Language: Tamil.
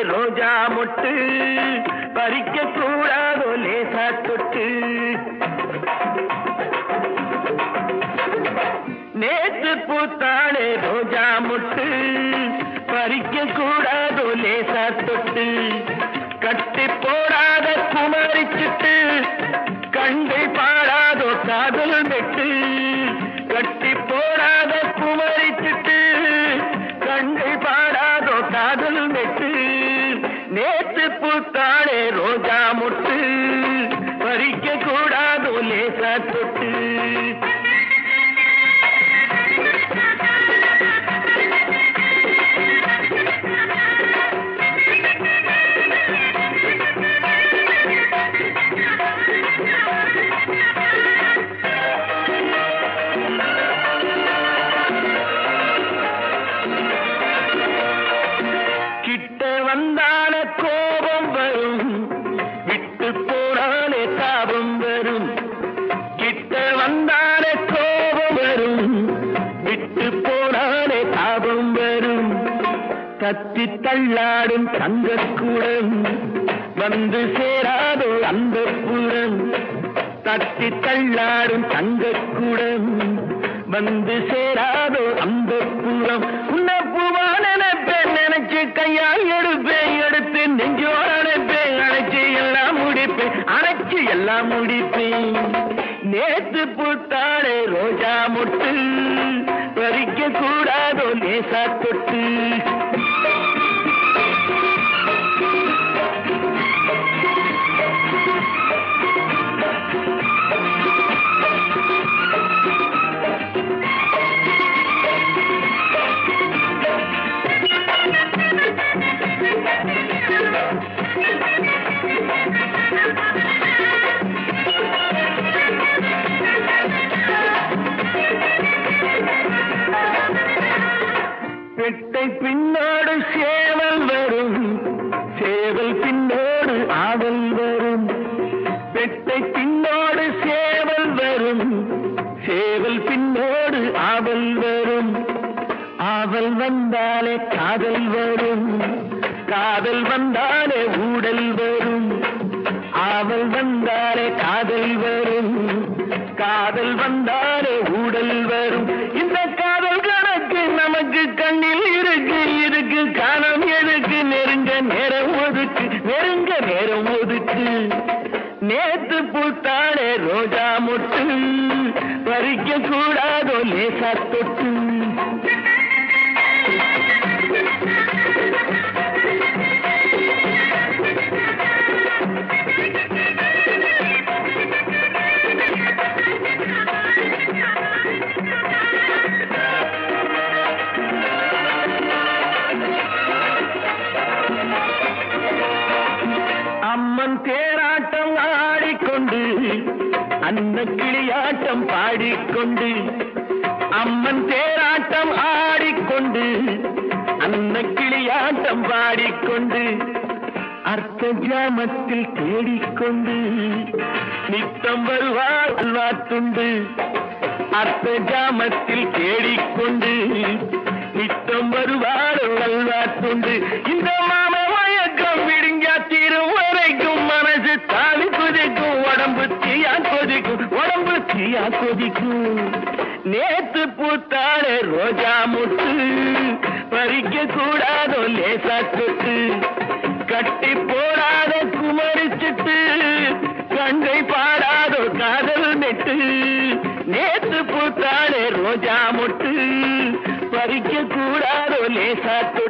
ரோஜா மொட்டு பறிக்க கூடாதோ லேசா தொட்டு. நேற்று பூத்தாளே ரோஜா மொட்டு பறிக்க கூடாதோ லேசா தொட்டு. கட்டி போடாத குமரிச்சிட்டு கண்டு பாடாதோ காதல் மெட்டு. கட்டி போடாத குமரிச்சிட்டு கண்டு பாடாதோ காதல் மெட்டு. நேற்று பூத்தாளே ரோஜா மொட்டு பறிக்க கூடாதோ லேசா தொட்டு. வந்தால கோபம் வரும், விட்டு போனாலே தாபம் வரும். கிட்ட வந்தாலே கோபம் வரும், விட்டு போனாலே தாபம் வரும். தத்தி தள்ளாடும் தங்கக்கூடம் வந்து சேராதோ அந்த புறம். தத்தி தள்ளாடும் தங்கக்கூடம் வந்து சேராதோ அந்த புறம். உன்ன பூவான நினைச்சு கையால் எடுப்பேன், எடுத்து நெஞ்சோட அணைப்பேன். அணைச்சு எல்லாம் முடிப்பேன், அணைச்சு எல்லாம் முடிப்பேன். நேற்று பூத்தாளே ரோஜா மொட்டு பறிக்க கூடாதோ லேசா தொட்டு. பெட்டை பின்னோடு சேவல் வரும், சேவல் பின்னோடு ஆவல் வரும். பெட்டை பின்னோடு சேவல் வரும், சேவல் பின்னோடு ஆவல் வரும். ஆவல் வந்தாலே காதல் வரும், காதல் வந்தாலே ஊடல் வரும். ஆவல் வந்தாலே காதல் வரும், காதல் வந்தாலே ஊடல் வரும். இந்த காதல் கணக்கு நமக்கு கண்ணில் இருக்கு, இருக்கு காணம் எதுக்கு. நெருங்க நேரம் ஒதுக்கு, நெருங்க நேரம் ஒதுக்கு. நேற்று பூத்தாளே ரோஜா மொட்டு பறிக்க கூடாதோ லேசா தொட்டு. அம்மன் தேராட்டம் ஆடிக்கொண்டு அன்ன கிளியாட்டம் பாடிக்கொண்டு. அம்மன் தேராட்டம் ஆடிக்கொண்டு அன்ன கிளியாட்டம் பாடிக்கொண்டு. அர்த்த ஜாமத்தில் தேடிக்கொண்டு நித்தம் வருவாள் அல்வாத்துண்டு. அர்த்த ஜாமத்தில் தேடிக்கொண்டு நித்தம் வருவாள் அல்வாத்துண்டு. இந்த மாம மயக்கம் விடுங்கா தீரும் வரைக்கும் மனசு தாவி கொதிக்கும், உடம்பு தீயா கொதிக்கும், உடம்பு தீயா கொதிக்கும். நேற்று பூத்தாளே ரோஜா மொட்டு பறிக்க கூடாதோ லேசா தொட்டு. கட்டி போடாத குமரிச்சிட்டு கண்டை பாடாதோ காதல் நெட்டு. நேற்று பூத்தாளே ரோஜா மொட்டு பறிக்க கூடாதோ லேசா தொட்டு.